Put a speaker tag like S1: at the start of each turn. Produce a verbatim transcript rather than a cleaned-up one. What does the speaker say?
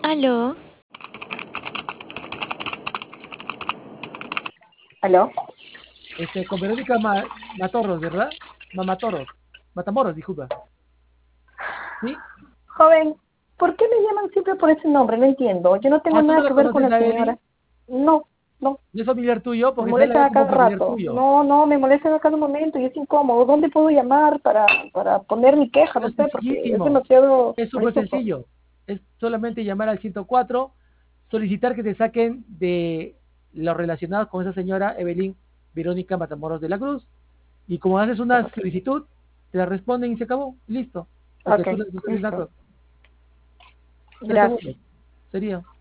S1: Aló.
S2: ¿Aló?
S3: Este, con Verónica Ma- Matorros, ¿verdad? Mamatoros. Matamoros, disculpa. ¿Sí?
S2: Joven, ¿por qué me llaman siempre por ese nombre? No entiendo. Yo no tengo
S3: Ah, ¿tú no
S2: nada
S3: la
S2: que ver con
S3: conoces
S2: la
S3: a
S2: señora.
S3: Evelyn?
S2: No, no.
S3: ¿No es familiar tuyo?
S2: Me
S3: Porque sale
S2: molestan
S3: acá
S2: a
S3: como
S2: cada
S3: familiar
S2: rato.
S3: tuyo.
S2: No, no, me molestan a cada momento y es incómodo. ¿Dónde puedo llamar para, para poner mi queja?
S3: Pero
S2: No
S3: es
S2: sé, porque es
S3: sencillísimo.
S2: demasiado
S3: Es súper
S2: molestoso.
S3: sencillo. Es solamente llamar al ciento cuatro, solicitar que te saquen de los relacionados con esa señora Evelyn Verónica Matamoros de la Cruz. Y como haces una
S2: Ok,
S3: solicitud, te la responden y se acabó. Listo. La
S2: ok,
S3: clausura de tu
S2: listo.
S3: asesinato. Tres
S2: Gracias.
S3: segundos. Sería.